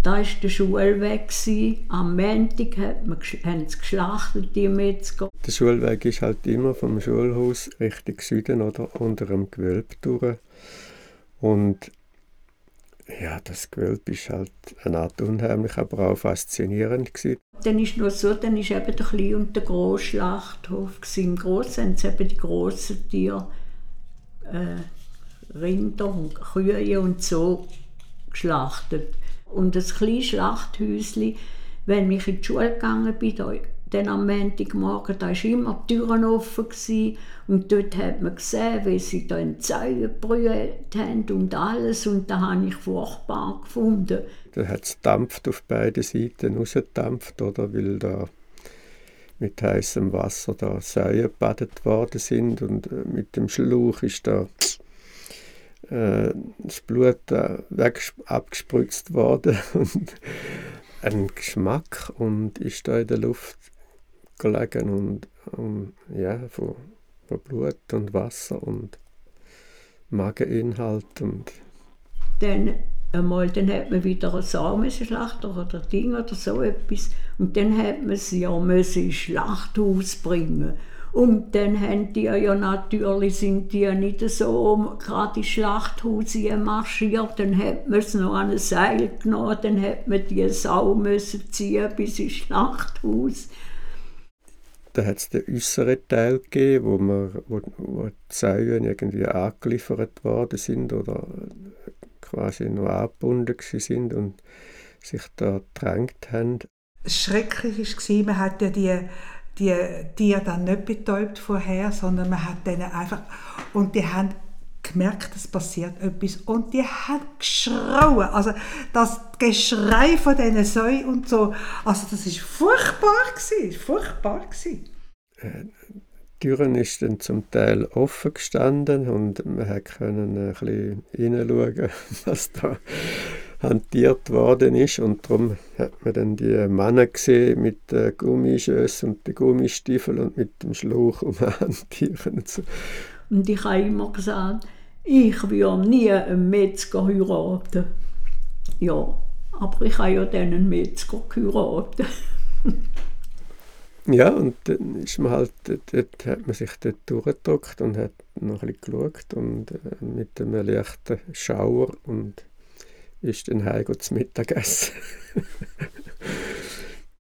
da war der Schulweg. Am Montag haben sie geschlachtet, die Metzger. Der Schulweg ist halt immer vom Schulhaus Richtung Süden oder unter dem Gewölbe durch. Und ja, das Gewölbe ist halt eine Art unheimlich, aber auch faszinierend gewesen. Dann ist noch so, dann ist eben der kleine und der grosse Schlachthof. Im Grossen haben sie eben die grossen Tiere, Rinder und Kühe und so geschlachtet. Und das kleine Schlachthäuschen, wenn ich in die Schule gegangen bin, dann am Montagmorgen, da war immer die Türen offen gewesen. Und dort hat man gesehen, wie sie da in Zäune gebrüht haben und alles. Und das habe ich furchtbar gefunden. Da hat es dampft auf beiden Seiten rausgedampft, oder? Weil da mit heißem Wasser da Säue gebadet worden sind. Und mit dem Schlauch ist da das Blut abgespritzt worden. Und ein Geschmack und ist da in der Luft gelegen und ja, von Blut und Wasser und Mageninhalt. Und dann hat man wieder eine Samenschlachter oder Ding oder so etwas. Und dann hat man sie ja ins Schlachthaus bringen. Und dann haben die ja natürlich, sind die ja nicht so gerade ins Schlachthaus marschiert. Dann hat man es noch an ein Seil genommen, dann hat man die Sau müssen ziehen bis ins Schlachthaus. Da hat es den äußeren Teil gegeben, wo die Säuen irgendwie angeliefert worden sind oder quasi noch angebunden sind und sich da gedrängt haben. Schrecklich war, man hat ja die Tiere dann nicht betäubt vorher, sondern man hat denen einfach... Und die haben gemerkt, es passiert etwas. Und die haben geschrauen. Also das Geschrei von diesen Säuen und so, also das war furchtbar gewesen. Die Türen ist dann zum Teil offen gestanden und man konnte ein bisschen hineinschauen, was da hantiert worden ist. Und darum hat man dann die Männer gesehen mit den Gummischössen und den Gummistiefeln und mit dem Schlauch hantieren und so. Und ich habe immer gesagt, ich würde nie einen Metzger heiraten. Ja, aber ich habe ja dann einen Metzger geheiratet. Ja, und dann ist man halt, dort hat man sich dort durchgedrückt und hat noch ein bisschen geschaut und mit einem leichten Schauer und ist dann heim zum Mittagessen.